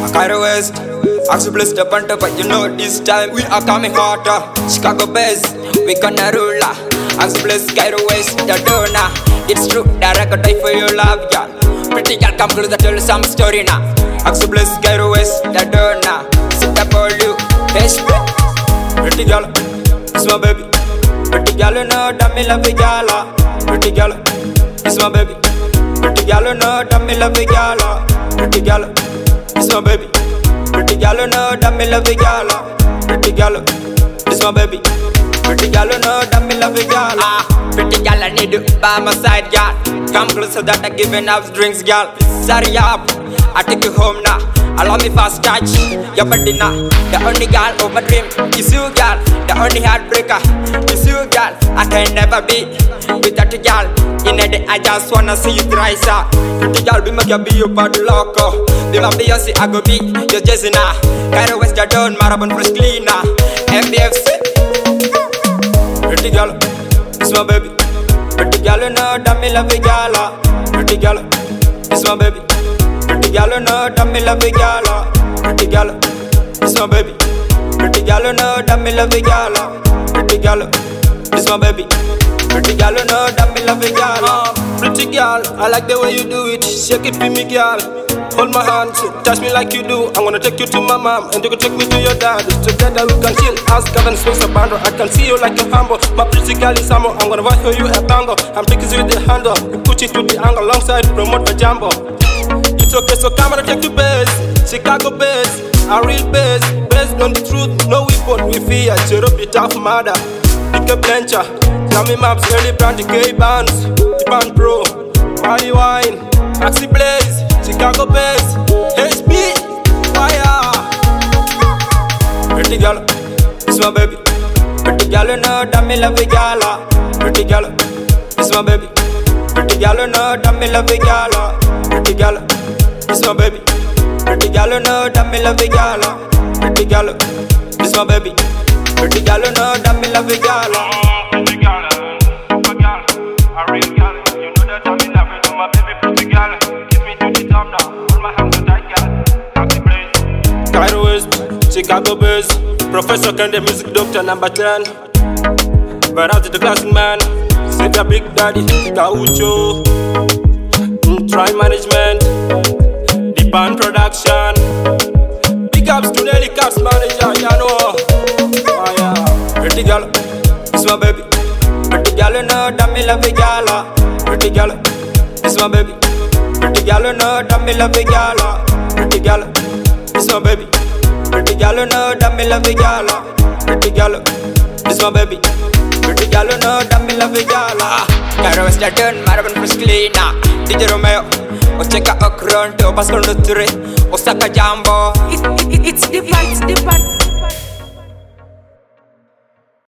Cairo West, Axel step on top, but you know this time we are coming harder. Chicago Bears, we gonna rule. Axel Cairo West, the donor. It's true that I got die for your love, y'all. Pretty girl, come closer, tell some story now. Axel Cairo West, the donor. Sit up all you, pretty girl, it's my baby. Pretty girl, you know that me love you, girl. Pretty girl, it's my baby. Pretty girl, you know that me love you, girl. Pretty girl, it's my baby. Pretty girl, you know that me love you, girl. Pretty girl, it's my baby. Pretty girl, you know that me love you, girl. Pretty girl, I need you by my side, girl. Come closer that I giving out drinks, girl. Sorry, up, I take you home now. Allow me fast touch your body now. The only girl of my dream is you, girl. The only heartbreaker is you, girl. I can never be without you, girl. In a day, I just wanna see you rise up. Pretty girl, be my girl, be your body loco. Be my Beyonce, I go be your Jessica. Cairo West, the Don, Marabon, fresh cleaner. MBFC. Pretty girl, it's my baby. Pretty girl, you know that me love you, girl. Pretty girl, it's my baby. Pretty girl, you know that me love you, girl. Pretty girl, it's my baby. Pretty girl, you know that me love you, girl. Pretty girl, it's my baby. Pretty girl, you know that me love you, girl. Pretty girl, I like the way you do it. Shake it for me, girl. Hold my hand, touch me like you do. I'm gonna take you to my mom, and you can take me to your dad. Together we can chill, ask Kevin Swings a bando. I can see you like a humble. My pretty girl is Samo. I'm gonna buy for you a tango. I'm taking you with the handle. We put you to the angle alongside promote a jumbo. It's okay, so come and take the base. Chicago base, a real base. Based on the truth, no weapon we fear. Zero bit of murder. Pick a blencher. Jammy maps, early brand, the K-Bands. The band pro, Mali wine, Maxi Blaze, Chicago base, HB, fire. Pretty girl, it's my baby. Pretty girl, you know that me love you, girl. Pretty girl, it's my baby. Pretty girl, you know that me love you, girl. Pretty girl, it's my baby. Pretty girl, you know that me love you, girl. Pretty girl, it's my baby. Pretty girl, you know that me love you, girl. Pretty girl, my girl, a real girl. You know that I'm in love with my baby. Pretty girl, get me to the top now. Hold my hands so tight, girl. Happy place. Cairo West, Chicago Bears. Professor Kende, music doctor number 10. But after the classic man, set a big daddy, Gaucho. Try management, the band production. Big ups to Nelly Caps manager, you know. Pretty girl, it's my baby. Pretty girl, you know that me love you, girl. Pretty girl, it's my baby. Pretty girl, you know that me love you, girl. Pretty girl, it's my baby. Pretty girl, you know that me love you, girl. Pretty girl, it's my baby. Pretty girl, you know that me love you, girl. Cairo West, the Don, Marabon, fresh cleaner. DJ Romeo, Ocheka Okron, Tobas Conductor, Osaka Jambo. It's the